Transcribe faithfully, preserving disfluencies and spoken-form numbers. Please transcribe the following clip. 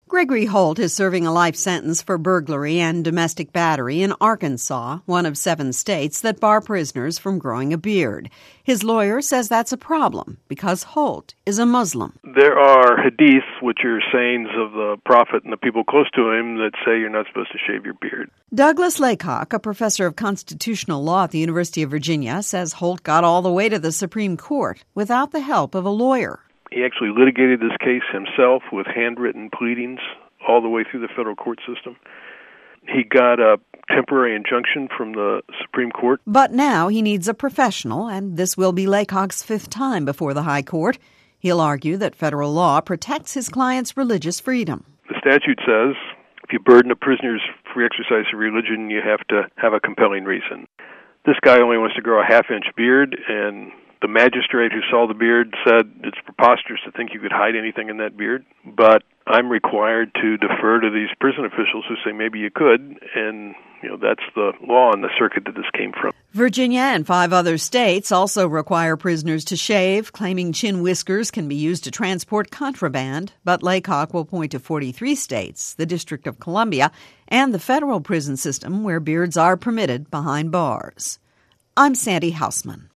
Gregory Holt is serving a life sentence for burglary and domestic battery in Arkansas, one of seven states that bar prisoners from growing a beard. His lawyer says that's a problem because Holt is a Muslim. There are hadiths, which are sayings of the Prophet and the people close to him, that say you're not supposed to shave your beard. Douglas Laycock, a professor of constitutional law at the University of Virginia, says Holt got all the way to the Supreme Court without the help of a lawyer. He actually litigated this case himself with handwritten pleadings all the way through the federal court system. He got a temporary injunction from the Supreme Court. But now he needs a professional, and this will be Laycock's fifth time before the High Court. He'll argue that federal law protects his client's religious freedom. The statute says if you burden a prisoner's free exercise of religion, you have to have a compelling reason. This guy only wants to grow a half-inch beard, and the magistrate who saw the beard said it's preposterous to think you could hide anything in that beard, but I'm required to defer to these prison officials who say maybe you could, and you know that's the law on the circuit that this came from. Virginia and five other states also require prisoners to shave, claiming chin whiskers can be used to transport contraband, but Laycock will point to forty-three states, the District of Columbia, and the federal prison system where beards are permitted behind bars. I'm Sandy Hausman.